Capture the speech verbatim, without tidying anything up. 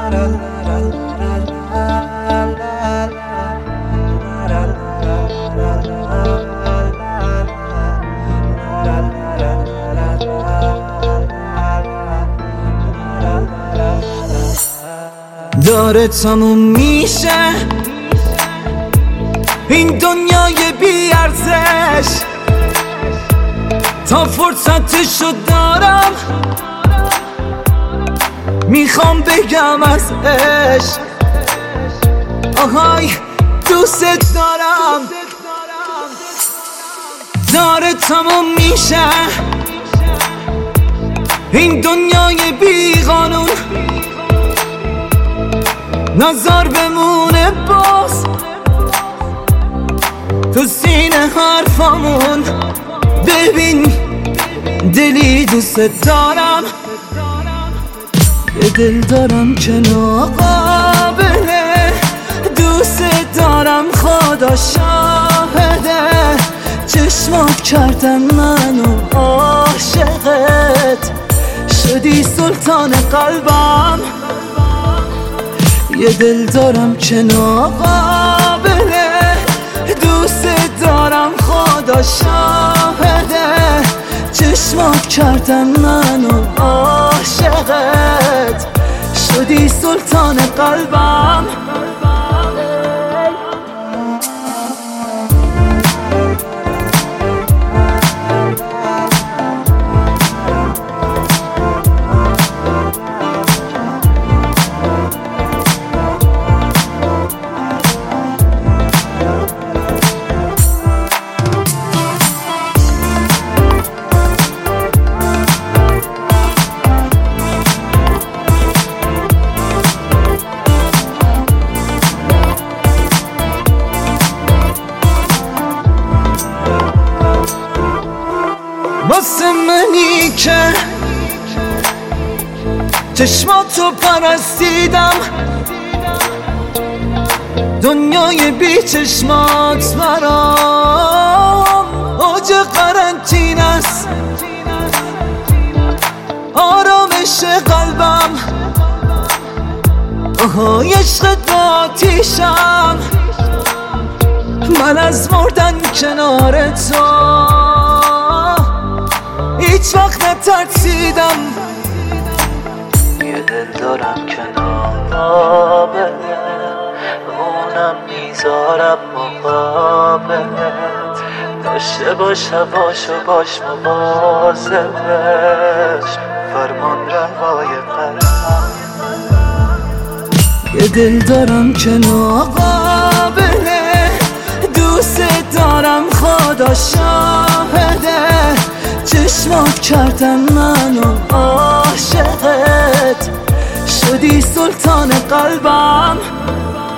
داره تموم میشه این دنیای بی ارزش، تا فرصتشو دارم میخوام بگم از عشق. آهای دوست دارم. داره تموم میشه این دنیای بی قانون، نظر بمونه باز تو سینه حرفامون. ببین دلی دوست دارم، یه دل دارم که ناقابله، دوست دارم خدا شاهده، چشمات کردن منو عاشقت، شدی سلطان قلبم. یه دل دارم که ناقابله، دوست دارم خدا شاهده، چشمات کردن منو عاشقت، شدی سلطان قلبم. واسه منی که چشماتو پرستیدم، دنیای بی چشمات برام اوج قرنطین است، آرامش قلبم. آهای عشقت آتیشم، من از مردن کنار تو هیچ وقت نترسیدم. یه دل دارم که ناقابله، اونم میذارم مقابلت، داشته باش هواشو باش مواظبش، فرمان روای قلبم. یه دل دارم که ناقابله، دوست دارم خدا شاهده، چشمات کردن منو عاشقت، شدی سلطان قلبم.